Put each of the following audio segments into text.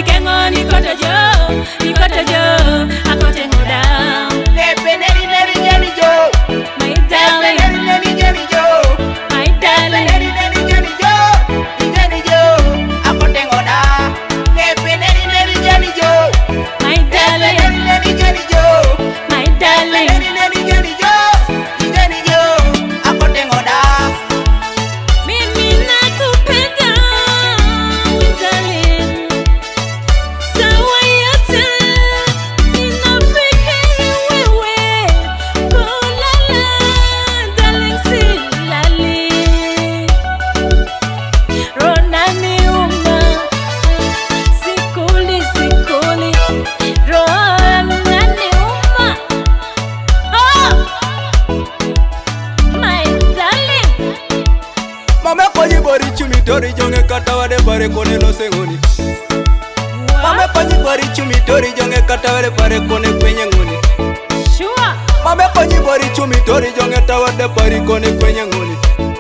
Jodi kengo ni kota jo, akote ngoda. Nepe neri neri jeni jo, My darling, neri neri jeni jo, my darling. neri neri jeni jo, akote ngoda. Nepe neri neri jeni jo, My darling, neri neri jeni jo, my darling. neri neri jeni jo, akote ngoda. Mimi nakupenda, darling. Sawa yote ninafikiri wewe. Kulala, darling, silali. Rona niuma, sikuli. Rona niuma. Oh, my darling. Mame konyi bori chumi tori jonge kata wade pare kone lo sengoni. Mame konyi bori chumi tori jonge kata wade pare kone kwenye ngoni. Sure. Mame konyi bori chumi tori jonge kata wade pare kone kwenye ngoni.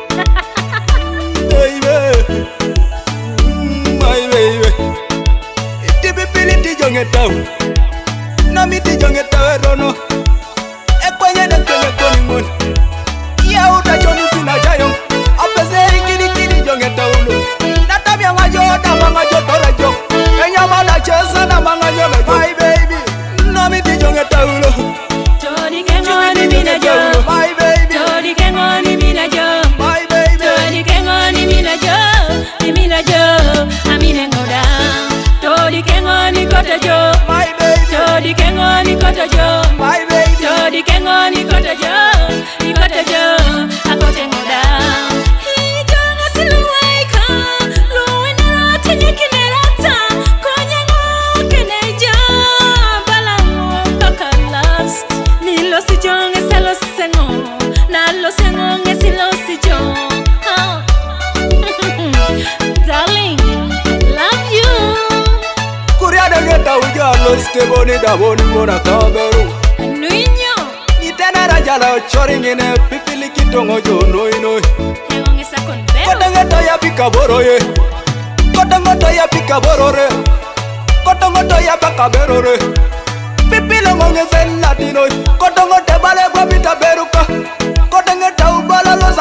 Baby, my baby. Iti pipili ti jonge tau, na mi ti jonge tawe rono. E kwenye de kwenye koni ngoni. Ya uta joni sina jayo. Apese kiri jonge taulo. Natabia ngajoda mangajo torajo. Enya mala chesa na mangajo mejo. My baby, na mi ti jonge taulo. Jodi kengo ni mina jo. My baby, Jodi kengo ni mina jo. my baby. Jodi kengo ni mina jo. Amine ngoda. Jodi kengo ni kota jo. My baby, Jodi kengo ni kota jo. my baby. Jodi kengo ni kota jo. Akote ngoda. Hijanga siluwaika. Luwina tenye kinerata. Kwenye ngoke neja. Balango mpaka last. Nilo si jonge selo sengo. Nalo sengo nge silo si jonge. Darling, love you. Kuria de geta uja lo steboni da boni mona kaberu. Nuinyo. Itena rajala chori ngine pipili kitongo jo noi. Hengonge sa konbero. Kotangeta ya pika boroye. Kotangeta ya pika borore. Kotangeta ya pika berore. Pipile ngonge zen latino. Kotangeta bale kwa pita beruka. Kotangeta ubala lo